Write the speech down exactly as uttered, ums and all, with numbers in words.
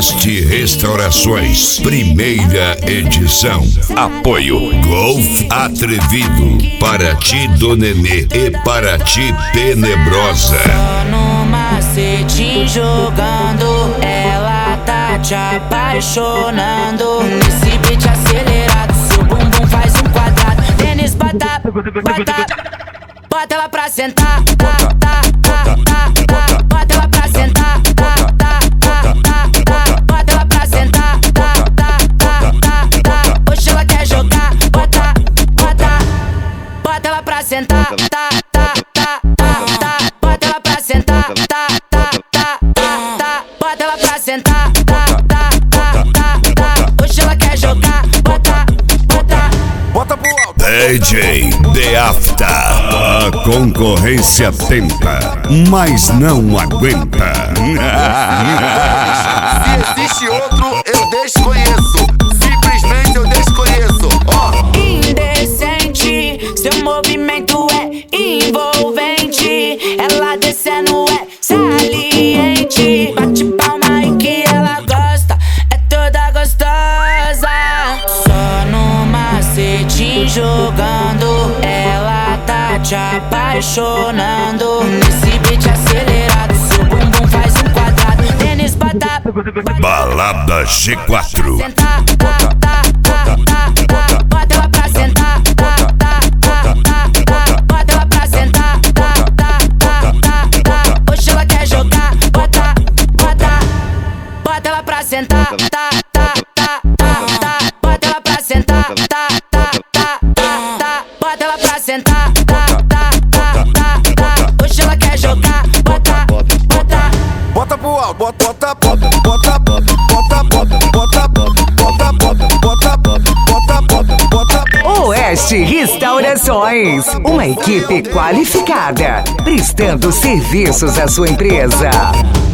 Oeste Restaurações, primeira edição. Apoio Golf Atrevido, Paraty do Nenê e Paraty Tenebrosa. Só no macete jogando, ela tá te apaixonando. Nesse beat acelerado, seu bumbum faz um quadrado. Tênis bota, bota, bota ela pra sentar. Tá, tá, tá, tá, tá. Bota ela pra sentar. Tá, tá, tá, tá, tá. Bota ela pra sentar. Tá, tá, tá, tá, tá. Hoje ela quer jogar. Bota, bota, bota ela pra sentar. Tá, tá, tá, tá, tá. Bota ela pra sentar. Tá, tá, tá, tá, tá. Bota ela pra sentar. Tá, tá, tá, tá, tá. Hoje ela quer jogar. Bota, bota, bota pro alto. D J The After. A concorrência tenta, mas não aguenta. Se existe outro, eu desconheço. Simplesmente eu desconheço. Ó, oh. Indecente, seu movimento é envolvente. Ela descendo é saliente. Bate palma aí que ela gosta, é toda gostosa. Só no macete jogando, ela tá te apaixonando. Nesse beat acelerado, seu bumbum faz um quadrado. Tênis bota, Balada G quatro. sentar, tá, tá, tá, tá. Bota ela pra sentar. Tá, tá, tá, tá. Bota ela pra sentar. Tá, tá, tá, tá. Hoje ela quer jogar. Bota, bota, bota ela pra sentar. Tá, tá, tá, tá. Bota ela pra sentar. Tá, tá, tá, tá. Bota ela pra sentar. Tá, tá, tá, tá. Hoje ela quer jogar. Bota, bota, bota pro alto. Bota, bota, bota, bota, bota, bota, bota, bota, bota, bota, bota, bota, bota. Oeste Restaurações, uma equipe qualificada, prestando serviços à sua empresa.